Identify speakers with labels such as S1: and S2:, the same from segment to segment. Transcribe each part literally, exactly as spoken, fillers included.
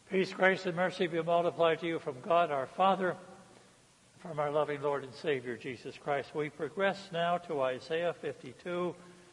S1: Peace, grace, and mercy be multiplied to you from God our Father, from our loving Lord and Savior, Jesus Christ. We progress now to Isaiah fifty-two.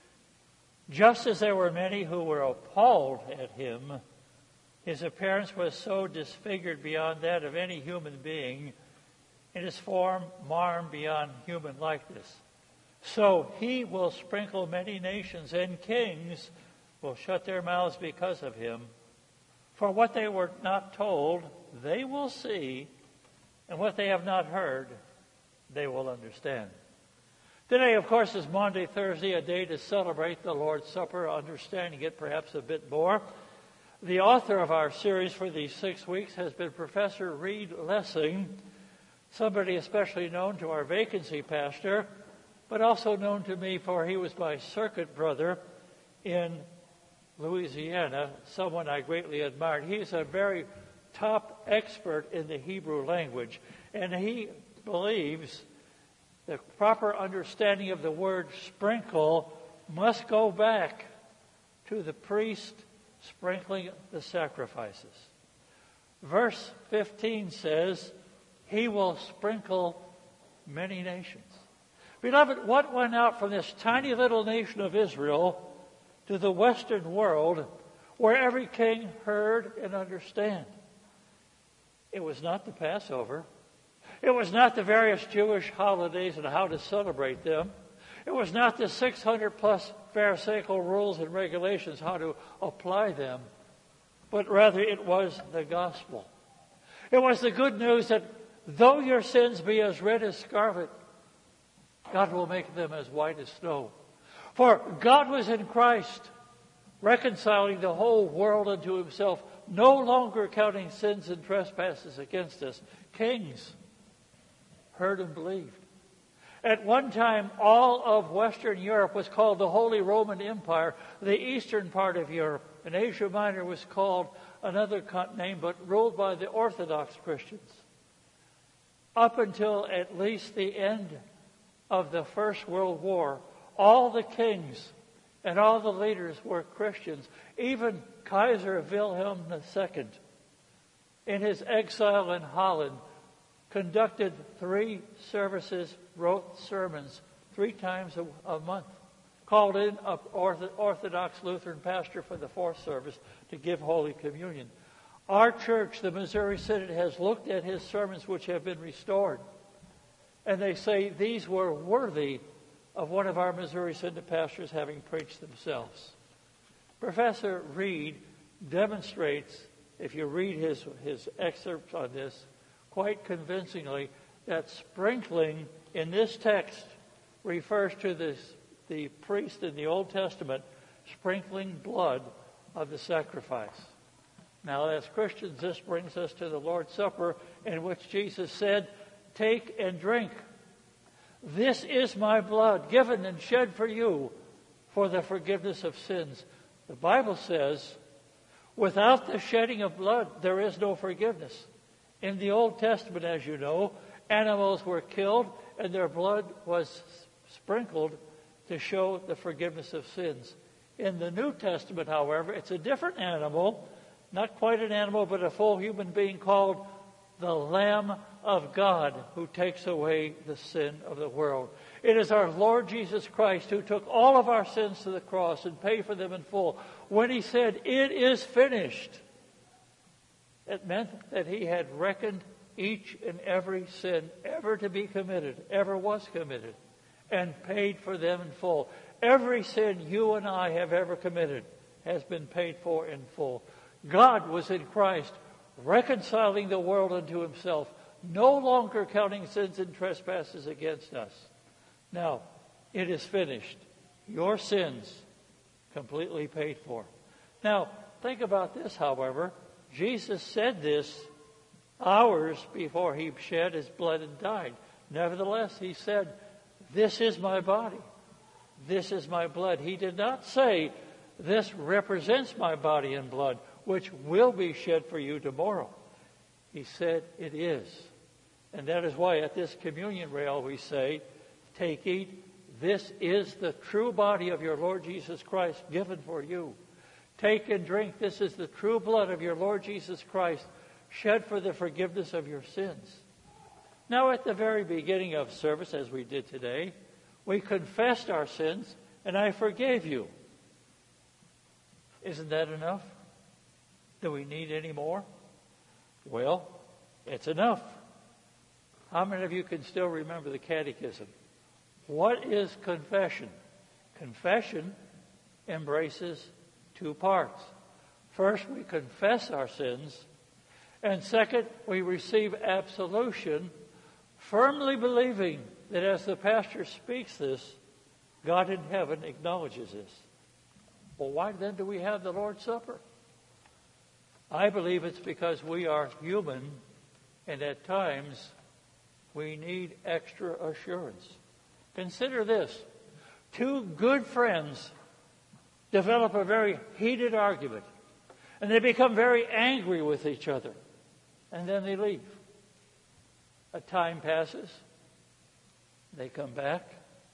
S1: Just as there were many who were appalled at him, his appearance was so disfigured beyond that of any human being, and his form marred beyond human likeness. So he will sprinkle many nations, and kings will shut their mouths because of him. For what they were not told, they will see, and what they have not heard, they will understand. Today, of course, is Maundy Thursday, a day to celebrate the Lord's Supper, understanding it perhaps a bit more. The author of our series for these six weeks has been Professor Reed Lessing, somebody especially known to our vacancy pastor, but also known to me for he was my circuit brother in Louisiana, someone I greatly admired. He's a very top expert in the Hebrew language, and he believes the proper understanding of the word sprinkle must go back to the priest sprinkling the sacrifices. Verse fifteen says, he will sprinkle many nations. Beloved, what went out from this tiny little nation of Israel to the Western world, where every king heard and understand? It was not the Passover. It was not the various Jewish holidays and how to celebrate them. It was not the six hundred plus Pharisaical rules and regulations, how to apply them. But rather it was the gospel. It was the good news that though your sins be as red as scarlet, God will make them as white as snow. For God was in Christ, reconciling the whole world unto himself, no longer counting sins and trespasses against us. Kings heard and believed. At one time, all of Western Europe was called the Holy Roman Empire. The eastern part of Europe, and Asia Minor, was called another name, but ruled by the Orthodox Christians. Up until at least the end of the First World War, all the kings and all the leaders were Christians. Even Kaiser Wilhelm the Second, in his exile in Holland, conducted three services, wrote sermons three times a, a month, called in an Orthodox Lutheran pastor for the fourth service to give Holy Communion. Our church, the Missouri Synod, has looked at his sermons which have been restored, and they say these were worthy of one of our Missouri Synod pastors having preached themselves. Professor Reed demonstrates, if you read his, his excerpts on this, quite convincingly, that sprinkling in this text refers to this, the priest in the Old Testament sprinkling blood of the sacrifice. Now, as Christians, this brings us to the Lord's Supper, in which Jesus said, "Take and drink. This is my blood, given and shed for you for the forgiveness of sins." The Bible says, without the shedding of blood, there is no forgiveness. In the Old Testament, as you know, animals were killed and their blood was sprinkled to show the forgiveness of sins. In the New Testament, however, it's a different animal, not quite an animal, but a full human being called the Lamb of God, who takes away the sin of the world. It is our Lord Jesus Christ who took all of our sins to the cross and paid for them in full. When he said, "It is finished," it meant that he had reckoned each and every sin ever to be committed, ever was committed, and paid for them in full. Every sin you and I have ever committed has been paid for in full. God was in Christ, reconciling the world unto himself, no longer counting sins and trespasses against us. Now, it is finished. Your sins completely paid for. Now, think about this, however. Jesus said this hours before he shed his blood and died. Nevertheless, he said, "This is my body. This is my blood." He did not say, "This represents my body and blood, which will be shed for you tomorrow." He said, "It is." And that is why at this communion rail we say, "Take, eat. This is the true body of your Lord Jesus Christ given for you." Take and drink. This is the true blood of your Lord Jesus Christ, shed for the forgiveness of your sins. Now, at the very beginning of service, as we did today, we confessed our sins, and I forgave you. Isn't that enough? Do we need any more? Well, it's enough. How many of you can still remember the catechism? What is confession? Confession embraces two parts. First, we confess our sins. And second, we receive absolution, firmly believing that as the pastor speaks this, God in heaven acknowledges this. Well, why then do we have the Lord's Supper? I believe it's because we are human, and at times we need extra assurance. Consider this. Two good friends develop a very heated argument, and they become very angry with each other, and then they leave. A time passes. They come back.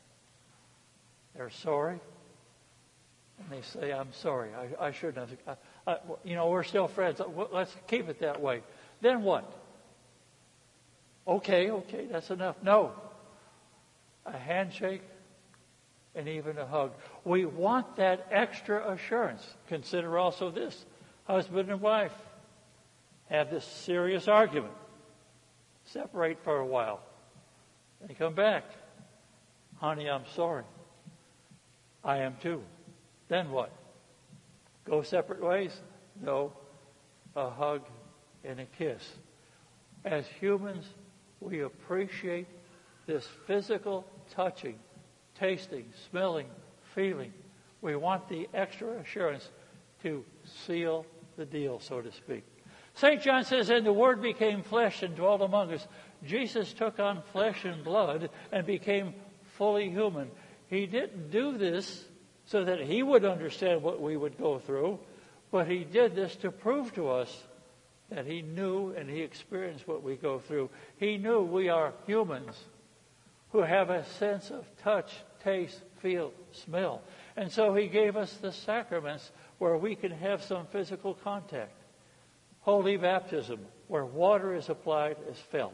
S1: They're sorry. And they say, I'm sorry. I, I shouldn't have. I, I, you know, we're still friends. Let's keep it that way. Then what? Okay, okay, that's enough. No. A handshake and even a hug. We want that extra assurance. Consider also this. Husband and wife have this serious argument. Separate for a while. They come back. Honey, I'm sorry. I am too. Then what? Go separate ways? No. A hug and a kiss. As humans, we appreciate this physical touching, tasting, smelling, feeling. We want the extra assurance to seal the deal, so to speak. Saint John says, and the Word became flesh and dwelt among us. Jesus took on flesh and blood and became fully human. He didn't do this so that he would understand what we would go through, but he did this to prove to us that he knew and he experienced what we go through. He knew we are humans who have a sense of touch, taste, feel, smell. And so he gave us the sacraments where we can have some physical contact. Holy baptism, where water is applied, is felt.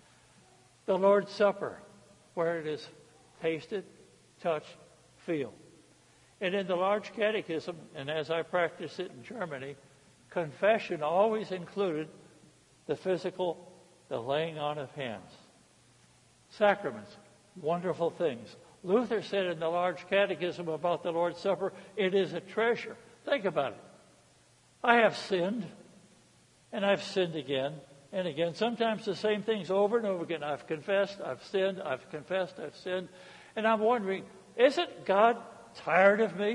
S1: The Lord's Supper, where it is tasted, touched, feel. And in the large catechism, and as I practiced it in Germany, confession always included the physical, the laying on of hands. Sacraments, wonderful things. Luther said in the large catechism about the Lord's Supper, it is a treasure. Think about it. I have sinned, and I've sinned again and again. Sometimes the same things over and over again. I've confessed, I've sinned, I've confessed, I've sinned. And I'm wondering, isn't God tired of me?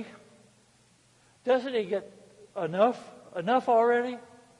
S1: Doesn't he get enough? Enough already?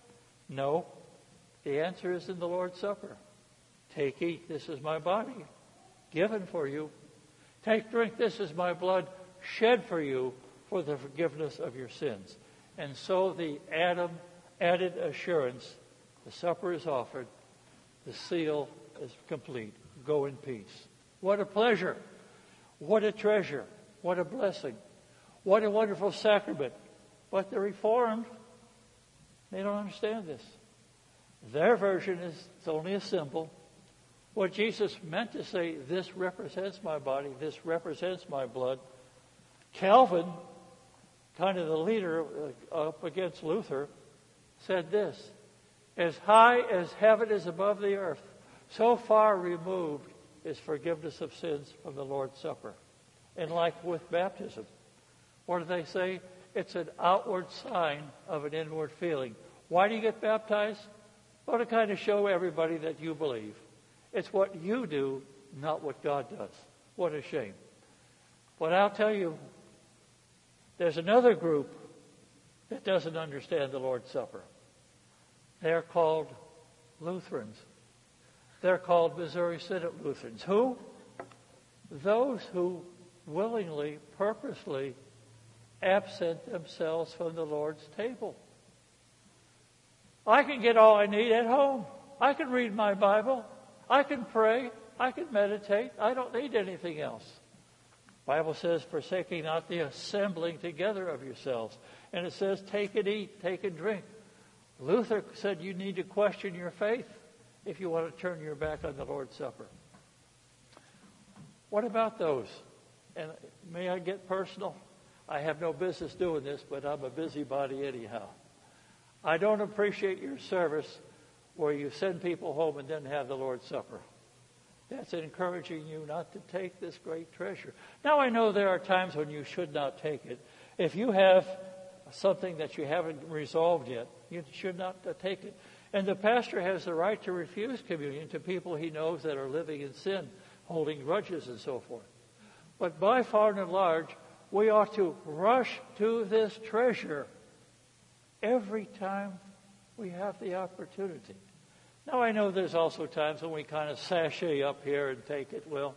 S1: No. The answer is in the Lord's Supper. Take, eat, this is my body, given for you. Take, drink, this is my blood, shed for you for the forgiveness of your sins. And so the Adam added assurance, the supper is offered, the seal is complete. Go in peace. What a pleasure. What a treasure. What a blessing. What a wonderful sacrament. But the Reformed, they don't understand this. Their version is it's only a symbol. What Jesus meant to say, this represents my body, this represents my blood. Calvin, kind of the leader up against Luther, said this, as high as heaven is above the earth, so far removed is forgiveness of sins from the Lord's Supper. And like with baptism, what do they say? It's an outward sign of an inward feeling. Why do you get baptized? Well, to kind of show everybody that you believe. It's what you do, not what God does. What a shame. But I'll tell you, there's another group that doesn't understand the Lord's Supper. They're called Lutherans. They're called Missouri Synod Lutherans. Who? Those who willingly, purposely absent themselves from the Lord's table. I can get all I need at home. I can read my Bible. I can pray. I can meditate. I don't need anything else. Bible says, forsaking not the assembling together of yourselves. And it says, take and eat, take and drink. Luther said you need to question your faith if you want to turn your back on the Lord's Supper. What about those? And may I get personal? I have no business doing this, but I'm a busybody anyhow. I don't appreciate your service where you send people home and then have the Lord's Supper. That's encouraging you not to take this great treasure. Now, I know there are times when you should not take it. If you have something that you haven't resolved yet, you should not take it. And the pastor has the right to refuse communion to people he knows that are living in sin, holding grudges and so forth. But by far and large, we ought to rush to this treasure every time we have the opportunity. Now, I know there's also times when we kind of sashay up here and take it. Well,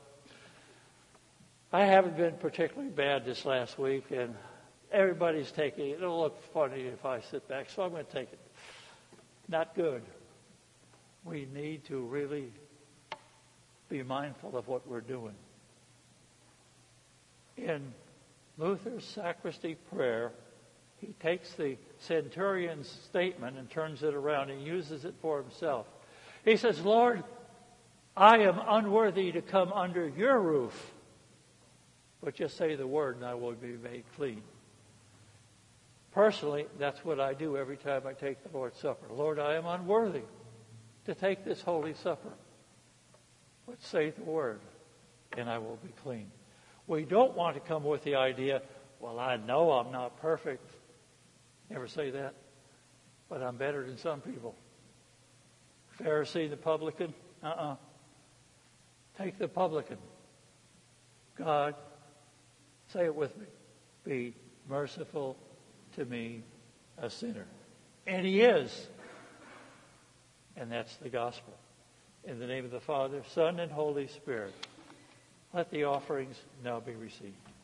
S1: I haven't been particularly bad this last week, and everybody's taking it. It'll look funny if I sit back, so I'm going to take it. Not good. We need to really be mindful of what we're doing. In Luther's sacristy prayer, he takes the centurion's statement and turns it around and uses it for himself. He says, Lord, I am unworthy to come under your roof, but just say the word and I will be made clean. Personally, that's what I do every time I take the Lord's Supper. Lord, I am unworthy to take this holy supper, but say the word and I will be clean. We don't want to come with the idea, well, I know I'm not perfect. Never say that. But I'm better than some people. Pharisee, the publican? Uh-uh. Take the publican. God, say it with me, be merciful to me, a sinner. And he is. And that's the gospel. In the name of the Father, Son, and Holy Spirit, let the offerings now be received.